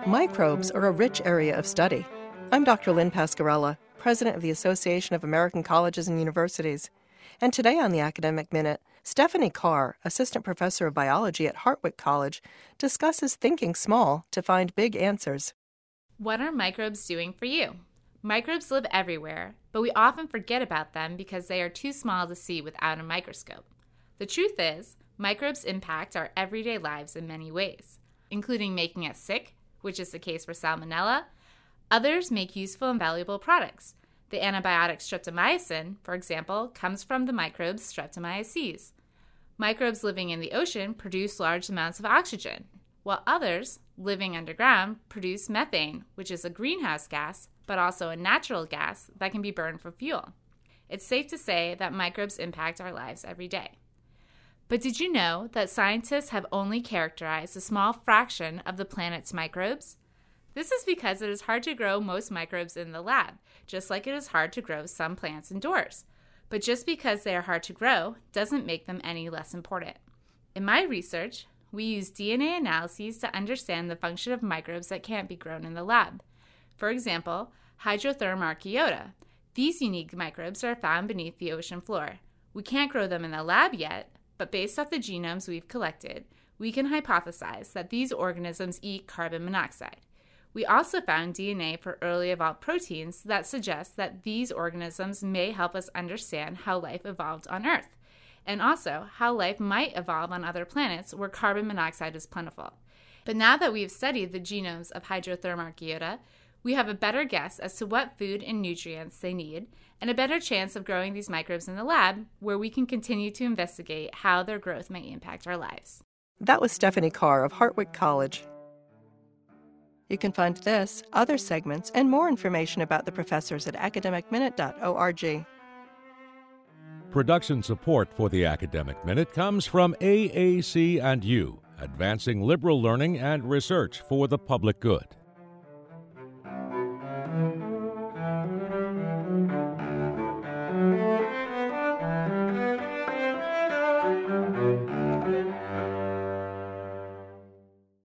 Microbes are a rich area of study. I'm Dr. Lynn Pascarella, president of the Association of American Colleges and Universities. And today on the Academic Minute, Stephanie Carr, assistant professor of biology at Hartwick College, discusses thinking small to find big answers. What are microbes doing for you? Microbes live everywhere, but we often forget about them because they are too small to see without a microscope. The truth is, microbes impact our everyday lives in many ways, including making us sick, which is the case for Salmonella. Others make useful and valuable products. The antibiotic streptomycin, for example, comes from the microbes Streptomyces. Microbes living in the ocean produce large amounts of oxygen, while others, living underground, produce methane, which is a greenhouse gas, but also a natural gas that can be burned for fuel. It's safe to say that microbes impact our lives every day. But did you know that scientists have only characterized a small fraction of the planet's microbes? This is because it is hard to grow most microbes in the lab, just like it is hard to grow some plants indoors. But just because they are hard to grow doesn't make them any less important. In my research, we use DNA analyses to understand the function of microbes that can't be grown in the lab. For example, Hydrotherm archaeota. These unique microbes are found beneath the ocean floor. We can't grow them in the lab yet, but based off the genomes we've collected, we can hypothesize that these organisms eat carbon monoxide. We also found DNA for early evolved proteins that suggests that these organisms may help us understand how life evolved on Earth, and also how life might evolve on other planets where carbon monoxide is plentiful. But now that we've studied the genomes of Hydrotherm archaeota, we have a better guess as to what food and nutrients they need, and a better chance of growing these microbes in the lab, where we can continue to investigate how their growth may impact our lives. That was Stephanie Carr of Hartwick College. You can find this, other segments, and more information about the professors at academicminute.org. Production support for the Academic Minute comes from AAC&U, advancing liberal learning and research for the public good.